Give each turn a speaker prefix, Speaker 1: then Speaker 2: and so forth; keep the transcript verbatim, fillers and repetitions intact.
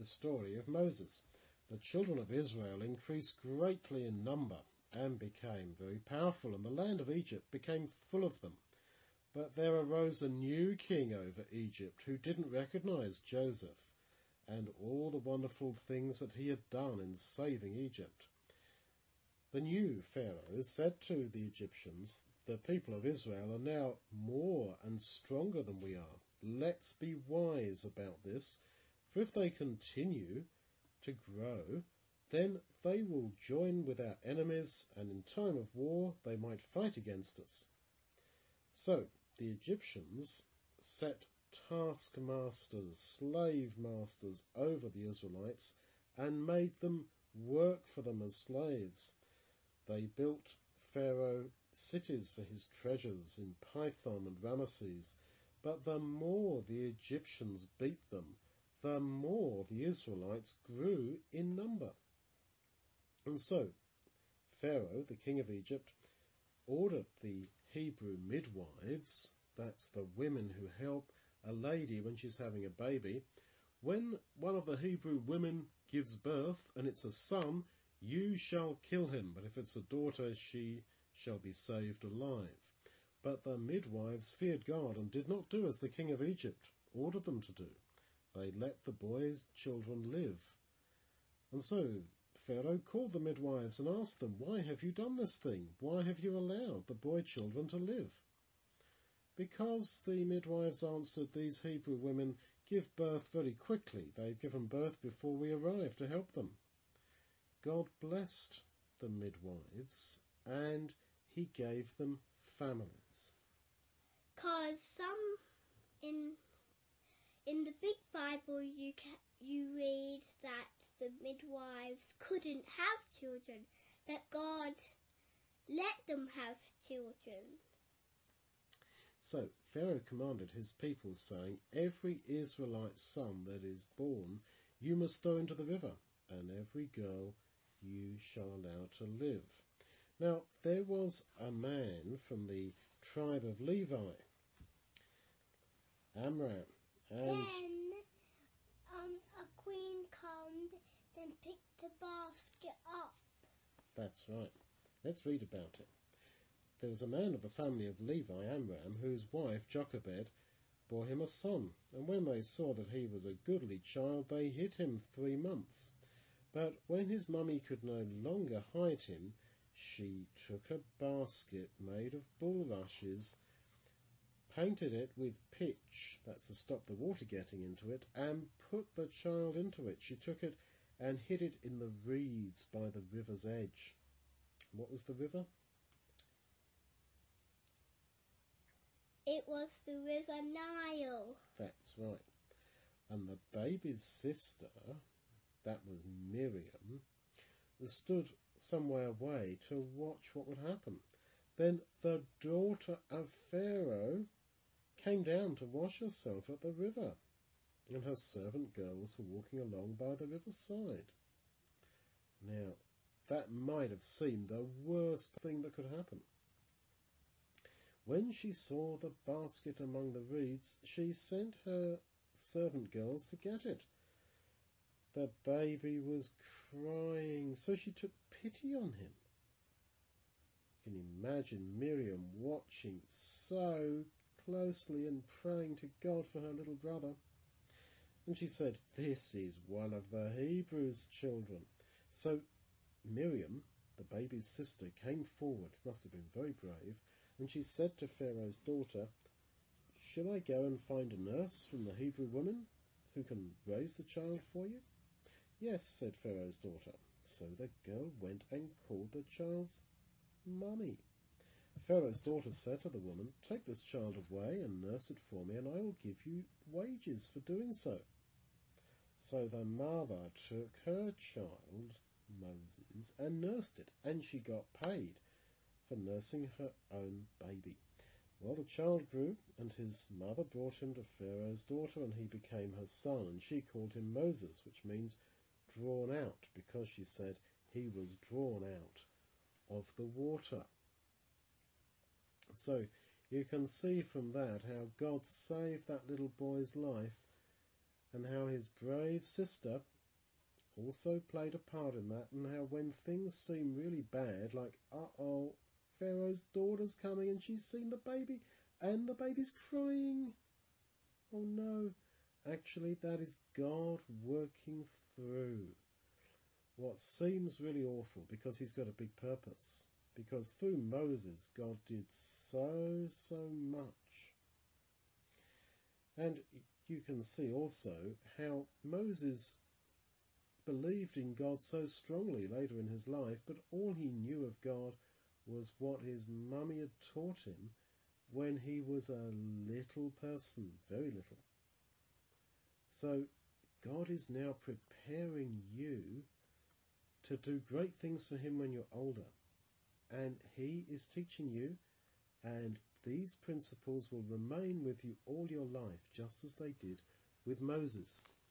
Speaker 1: the story of Moses. The children of Israel increased greatly in number and became very powerful, and the land of Egypt became full of them. But there arose a new king over Egypt who didn't recognize Joseph and all the wonderful things that he had done in saving Egypt. The new Pharaoh said to the Egyptians, "The people of Israel are now more and stronger than we are. Let's be wise about this, for if they continue to grow, then they will join with our enemies, and in time of war they might fight against us." So the Egyptians set taskmasters, slave masters over the Israelites and made them work for them as slaves. They built Pharaoh cities for his treasures in Pithom and Ramesses, but the more the Egyptians beat them, the more the Israelites grew in number. And so Pharaoh, the king of Egypt, ordered the Hebrew midwives, that's the women who help a lady when she's having a baby, when one of the Hebrew women gives birth and it's a son, you shall kill him, but if it's a daughter, she shall be saved alive. But the midwives feared God and did not do as the king of Egypt ordered them to do. They let the boys' children live. And so Pharaoh called the midwives and asked them, "Why have you done this thing? Why have you allowed the boy children to live?" Because, the midwives answered, "These Hebrew women give birth very quickly. They've given birth before we arrive to help them." God blessed the midwives and he gave them families.
Speaker 2: Cause some in in the big Bible you ca- you read that the midwives couldn't have children, that God let them have children.
Speaker 1: So Pharaoh commanded his people, saying, "Every Israelite son that is born you must throw into the river, and every girl you shall allow to live." Now there was a man from the tribe of Levi, Amram, and
Speaker 2: Then um, a queen comes and picked the basket up.
Speaker 1: That's right. Let's read about it. There was a man of the family of Levi, Amram, whose wife Jochebed bore him a son, and when they saw that he was a goodly child, they hid him three months. But when his mummy could no longer hide him, she took a basket made of bulrushes, painted it with pitch, that's to stop the water getting into it, and put the child into it. She took it and hid it in the reeds by the river's edge. What was the river?
Speaker 2: It was the River Nile.
Speaker 1: That's right. And the baby's sister, that was Miriam, stood some way away to watch what would happen. Then the daughter of Pharaoh came down to wash herself at the river, and her servant girls were walking along by the river's side. Now, that might have seemed the worst thing that could happen. When she saw the basket among the reeds, she sent her servant girls to get it. The baby was crying, so she took pity on him. You can imagine Miriam watching so closely and praying to God for her little brother. And she said, "This is one of the Hebrews' children." So Miriam, the baby's sister, came forward, must have been very brave, and she said to Pharaoh's daughter, "Shall I go and find a nurse from the Hebrew women who can raise the child for you?" "Yes," said Pharaoh's daughter. So the girl went and called the child's mummy. Pharaoh's daughter said to the woman, "Take this child away and nurse it for me, and I will give you wages for doing so." So the mother took her child, Moses, and nursed it, and she got paid for nursing her own baby. Well, the child grew, and his mother brought him to Pharaoh's daughter, and he became her son, and she called him Moses, which means drawn out, because she said he was drawn out of the water. So you can see from that how God saved that little boy's life, and how his brave sister also played a part in that, and how when things seem really bad, like, uh-oh, Pharaoh's daughter's coming and she's seen the baby and the baby's crying. Oh no, actually that is God working through what seems really awful, because he's got a big purpose. Because through Moses, God did so, so much. And you can see also how Moses believed in God so strongly later in his life, but all he knew of God was what his mummy had taught him when he was a little person, very little. So God is now preparing you to do great things for him when you're older. And he is teaching you, and these principles will remain with you all your life, just as they did with Moses.